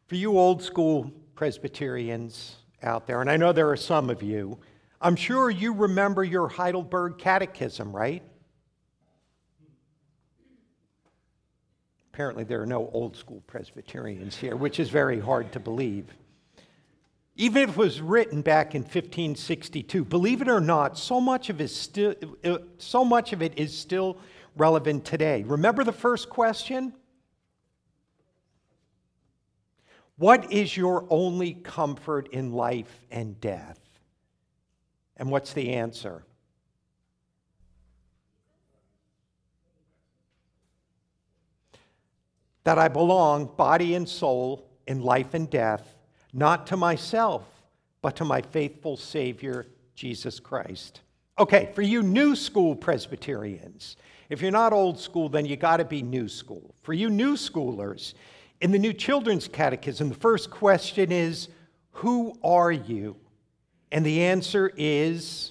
For you old school Presbyterians out there, and I know there are some of you, I'm sure you remember your Heidelberg Catechism, right? Apparently there are no old school Presbyterians here, which is very hard to believe. Even if it was written back in 1562, believe it or not, so much of it is still relevant today. Remember the first question? What is your only comfort in life and death? And what's the answer? That I belong, body and soul, in life and death, not to myself, but to my faithful Savior, Jesus Christ. Okay, for you new school Presbyterians, if you're not old school, then you got to be new school. For you new schoolers, in the New Children's Catechism, the first question is, who are you? And the answer is,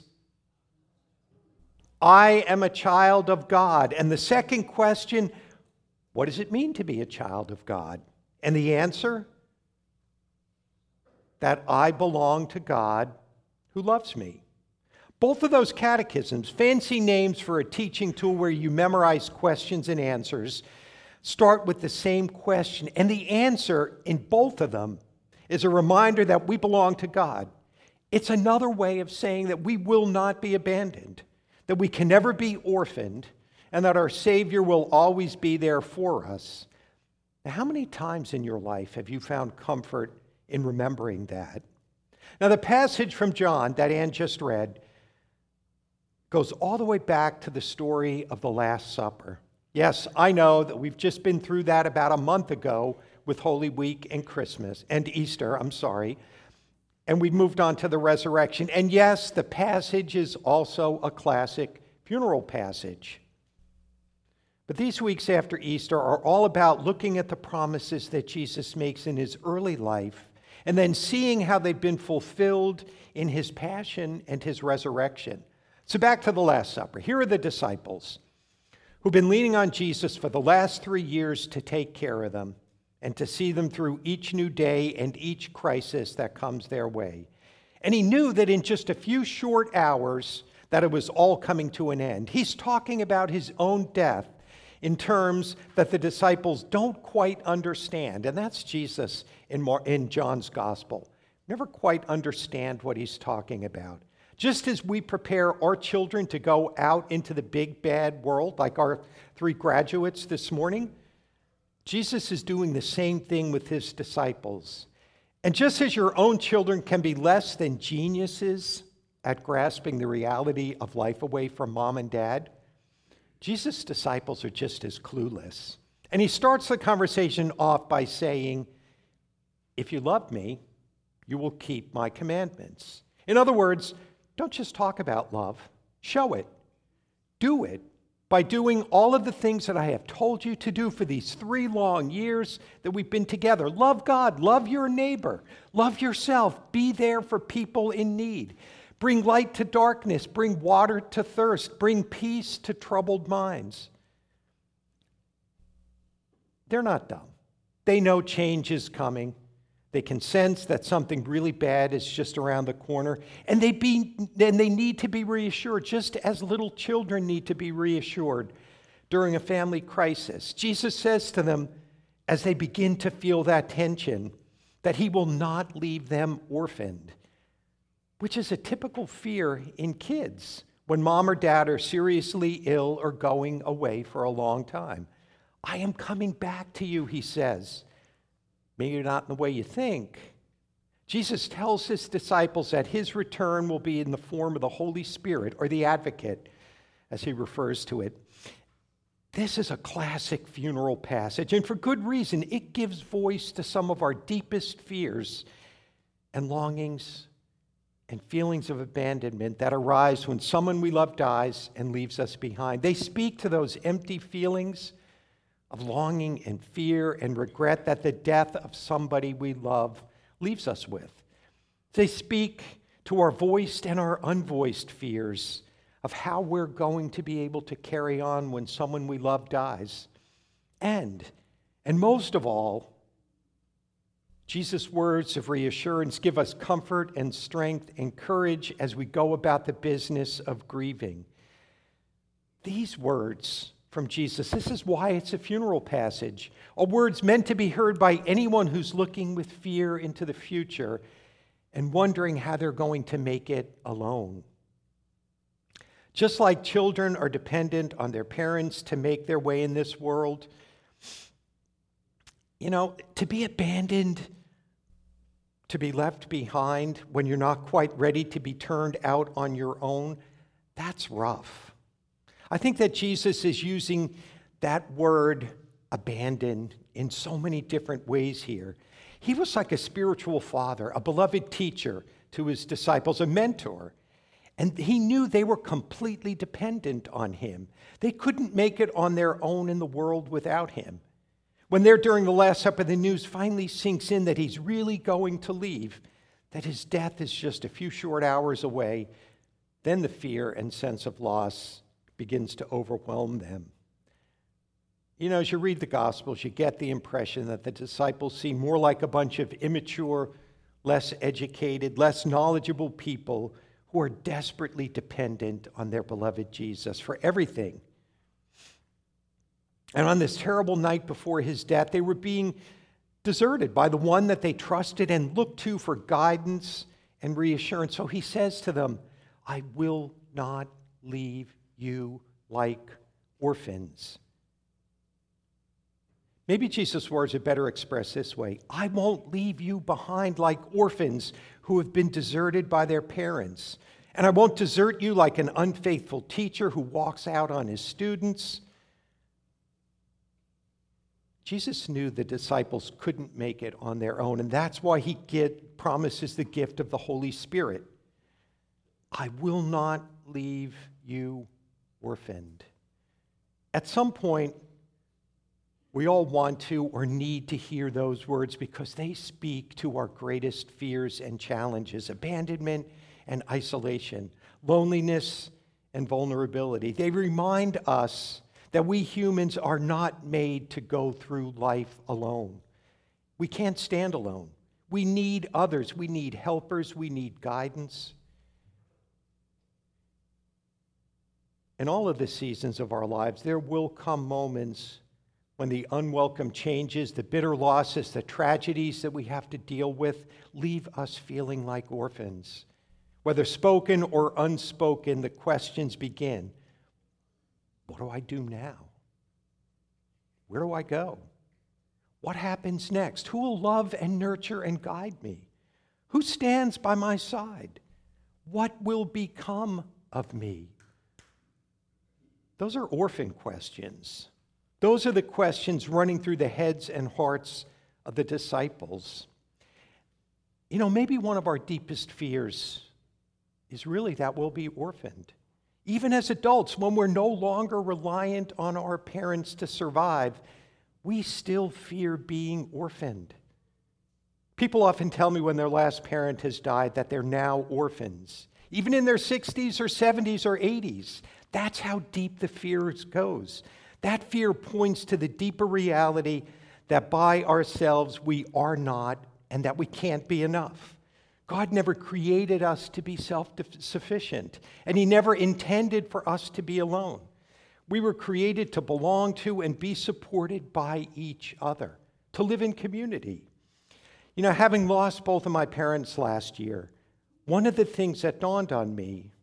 I am a child of God. And the second question, what does it mean to be a child of God? And the answer, that I belong to God who loves me. Both of those catechisms, fancy names for a teaching tool where you memorize questions and answers, start with the same question. And the answer in both of them is a reminder that we belong to God. It's another way of saying that we will not be abandoned, that we can never be orphaned, and that our Savior will always be there for us. Now, how many times in your life have you found comfort in remembering that? Now, the passage from John that Ann just read goes all the way back to the story of the Last Supper. Yes, I know that we've just been through that about a month ago with Holy Week and Christmas, and Easter, and we've moved on to the resurrection. And yes, the passage is also a classic funeral passage. But these weeks after Easter are all about looking at the promises that Jesus makes in his early life and then seeing how they've been fulfilled in his passion and his resurrection. So back to the Last Supper. Here are the disciples who've been leaning on Jesus for the last 3 years to take care of them and to see them through each new day and each crisis that comes their way. And he knew that in just a few short hours that it was all coming to an end. He's talking about his own death in terms that the disciples don't quite understand. And that's Jesus in John's gospel. Never quite understand what he's talking about. Just as we prepare our children to go out into the big bad world, like our 3 graduates this morning, Jesus is doing the same thing with his disciples. And just as your own children can be less than geniuses at grasping the reality of life away from mom and dad, Jesus' disciples are just as clueless. And he starts the conversation off by saying, if you love me, you will keep my commandments. In other words, don't just talk about love, show it. Do it by doing all of the things that I have told you to do for these 3 long years that we've been together. Love God, love your neighbor, love yourself, be there for people in need. Bring light to darkness, bring water to thirst, bring peace to troubled minds. They're not dumb. They know change is coming. They can sense that something really bad is just around the corner, and they need to be reassured, just as little children need to be reassured during a family crisis. Jesus says to them, as they begin to feel that tension, that he will not leave them orphaned, which is a typical fear in kids when mom or dad are seriously ill or going away for a long time. I am coming back to you, he says. Maybe not in the way you think. Jesus tells his disciples that his return will be in the form of the Holy Spirit, or the advocate, as he refers to it. This is a classic funeral passage, and for good reason. It gives voice to some of our deepest fears and longings and feelings of abandonment that arise when someone we love dies and leaves us behind. They speak to those empty feelings of longing and fear and regret that the death of somebody we love leaves us with. They speak to our voiced and our unvoiced fears of how we're going to be able to carry on when someone we love dies. And most of all, Jesus' words of reassurance give us comfort and strength and courage as we go about the business of grieving. These words from Jesus, this is why it's a funeral passage, are words meant to be heard by anyone who's looking with fear into the future and wondering how they're going to make it alone. Just like children are dependent on their parents to make their way in this world, to be abandoned, to be left behind when you're not quite ready to be turned out on your own, that's rough. I think that Jesus is using that word abandon in so many different ways here. He was like a spiritual father, a beloved teacher to his disciples, a mentor. And he knew they were completely dependent on him. They couldn't make it on their own in the world without him. When there during the Last Supper, the news finally sinks in that he's really going to leave, that his death is just a few short hours away, then the fear and sense of loss begins to overwhelm them. As you read the Gospels, you get the impression that the disciples seem more like a bunch of immature, less educated, less knowledgeable people who are desperately dependent on their beloved Jesus for everything. And on this terrible night before his death, they were being deserted by the one that they trusted and looked to for guidance and reassurance. So he says to them, I will not leave you like orphans. Maybe Jesus' words are better expressed this way. I won't leave you behind like orphans who have been deserted by their parents. And I won't desert you like an unfaithful teacher who walks out on his students. Jesus knew the disciples couldn't make it on their own, and that's why he promises the gift of the Holy Spirit. I will not leave you orphaned. At some point, we all want to or need to hear those words because they speak to our greatest fears and challenges, abandonment and isolation, loneliness and vulnerability. They remind us that we humans are not made to go through life alone. We can't stand alone. We need others. We need helpers. We need guidance. In all of the seasons of our lives, there will come moments when the unwelcome changes, the bitter losses, the tragedies that we have to deal with leave us feeling like orphans. Whether spoken or unspoken, the questions begin. What do I do now? Where do I go? What happens next? Who will love and nurture and guide me? Who stands by my side? What will become of me? Those are orphan questions. Those are the questions running through the heads and hearts of the disciples. Maybe one of our deepest fears is really that we'll be orphaned. Even as adults, when we're no longer reliant on our parents to survive, we still fear being orphaned. People often tell me when their last parent has died that they're now orphans. Even in their 60s or 70s or 80s, that's how deep the fear goes. That fear points to the deeper reality that by ourselves we are not and that we can't be enough. God never created us to be self-sufficient, and he never intended for us to be alone. We were created to belong to and be supported by each other, to live in community. Having lost both of my parents last year, one of the things that dawned on me,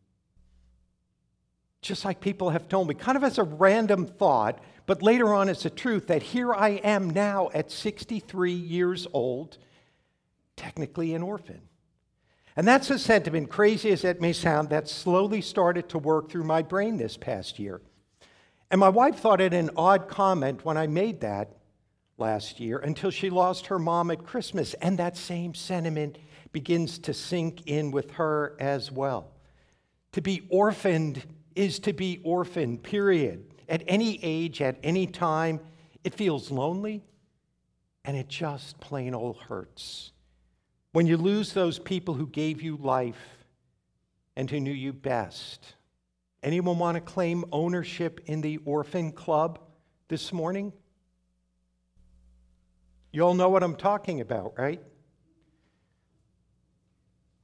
just like people have told me, kind of as a random thought, but later on as a truth, that here I am now at 63 years old, technically an orphan. And that's a sentiment, crazy as it may sound, that slowly started to work through my brain this past year. And my wife thought it an odd comment when I made that last year until she lost her mom at Christmas, and that same sentiment begins to sink in with her as well. To be orphaned is to be orphaned, period. At any age, at any time, it feels lonely, and it just plain old hurts. When you lose those people who gave you life and who knew you best. Anyone want to claim ownership in the orphan club this morning? You all know what I'm talking about, right?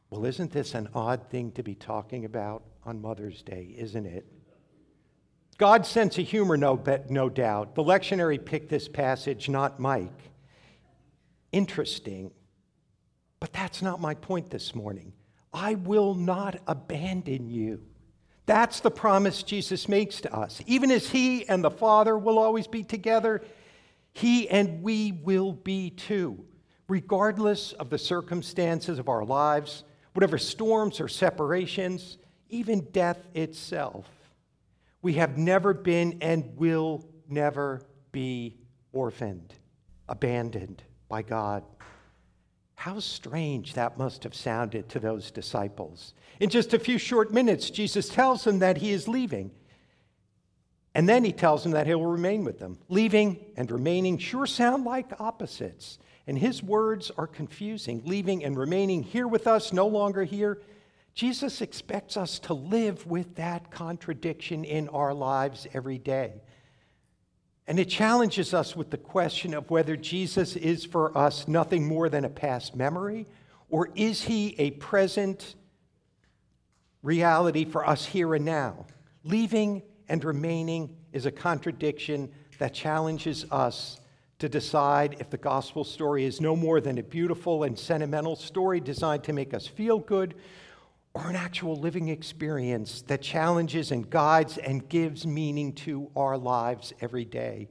Well, isn't this an odd thing to be talking about on Mother's Day, isn't it? God's sense of humor, no doubt. The lectionary picked this passage, not Mike. Interesting. But that's not my point this morning. I will not abandon you. That's the promise Jesus makes to us. Even as He and the Father will always be together, He and we will be too, regardless of the circumstances of our lives, whatever storms or separations, even death itself. We have never been and will never be orphaned, abandoned by God. How strange that must have sounded to those disciples. In just a few short minutes, Jesus tells them that He is leaving. And then He tells them that He will remain with them. Leaving and remaining sure sound like opposites. And His words are confusing. Leaving and remaining here with us, no longer here. Jesus expects us to live with that contradiction in our lives every day. And it challenges us with the question of whether Jesus is for us nothing more than a past memory, or is He a present reality for us here and now? Leaving and remaining is a contradiction that challenges us to decide if the gospel story is no more than a beautiful and sentimental story designed to make us feel good, or an actual living experience that challenges and guides and gives meaning to our lives every day.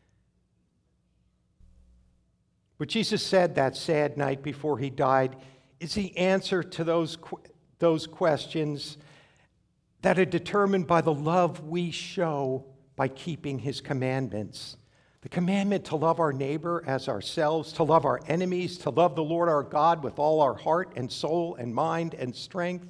What Jesus said that sad night before He died is the answer to those questions that are determined by the love we show by keeping His commandments. The commandment to love our neighbor as ourselves, to love our enemies, to love the Lord our God with all our heart and soul and mind and strength.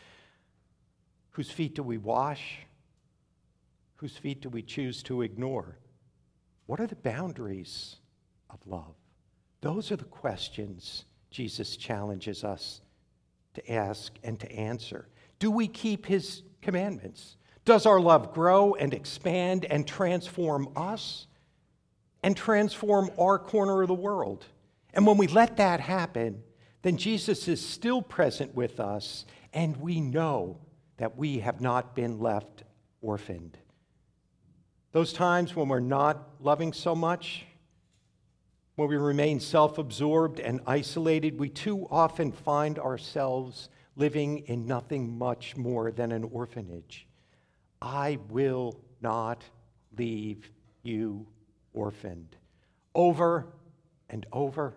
Whose feet do we wash? Whose feet do we choose to ignore? What are the boundaries of love? Those are the questions Jesus challenges us to ask and to answer. Do we keep His commandments? Does our love grow and expand and transform us and transform our corner of the world? And when we let that happen, then Jesus is still present with us, and we know that we have not been left orphaned. Those times when we're not loving so much, when we remain self-absorbed and isolated, we too often find ourselves living in nothing much more than an orphanage. I will not leave you orphaned. Over and over,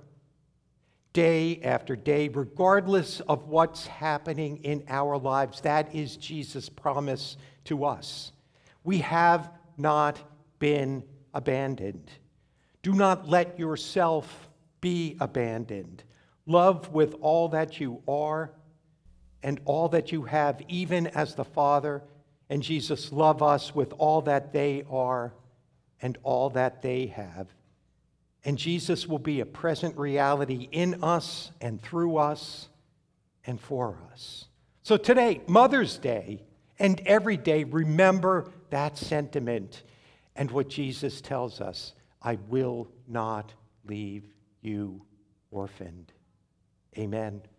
day after day, regardless of what's happening in our lives, that is Jesus' promise to us. We have not been abandoned. Do not let yourself be abandoned. Love with all that you are and all that you have, even as the Father and Jesus love us with all that they are and all that they have. And Jesus will be a present reality in us and through us and for us. So today, Mother's Day, and every day, remember that sentiment and what Jesus tells us: I will not leave you orphaned. Amen.